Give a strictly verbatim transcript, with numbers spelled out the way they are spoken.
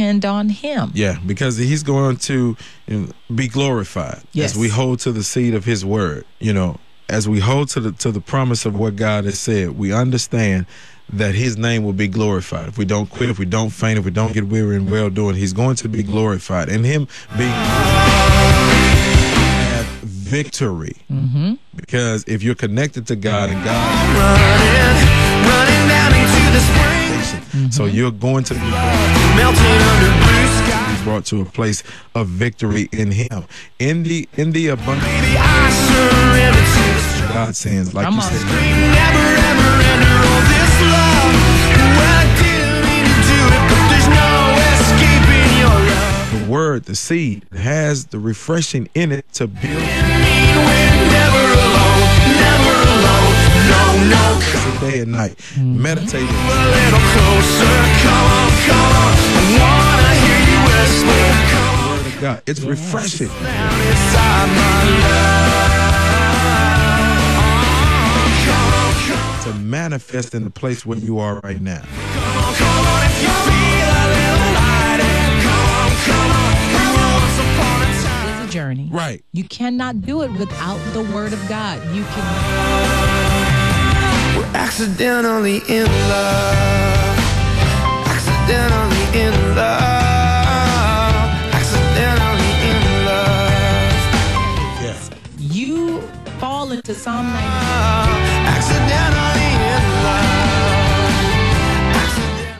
depend on him. Yeah, because he's going to, you know, be glorified yes. as we hold to the seed of his word. You know, as we hold to the to the promise of what God has said, we understand that his name will be glorified. If we don't quit, if we don't faint, if we don't get weary in well doing, he's going to be glorified. And him being have victory. Mm-hmm. Because if you're connected to God and God running, running down into the spring. Mm-hmm. So you're going to be melting under blue sky. brought to a place of victory in him. In the in the abundance. Baby, I surrender to the strong. God sends, like Come you on. said. Never ever enter all this love. Well, I didn't mean to do it, but there's no escaping your love. The word, the seed, has the refreshing in it to build. Never alone, never alone. No, no. Day and night, mm-hmm. meditate. A little closer, come on, come on. I wanna hear you whisper. Come on. Word of God, it's yes. refreshing. Down inside my love. Come on, come on. To manifest in the place where you are right now. Come on, come on, if you feel a little light. Come on, come on. Once upon a time. It's a journey. Right. You cannot do it without the word of God. You can. We're accidentally in love. Accidentally in love. Accidentally in love. Yes. You fall into Psalm ninety. Accidentally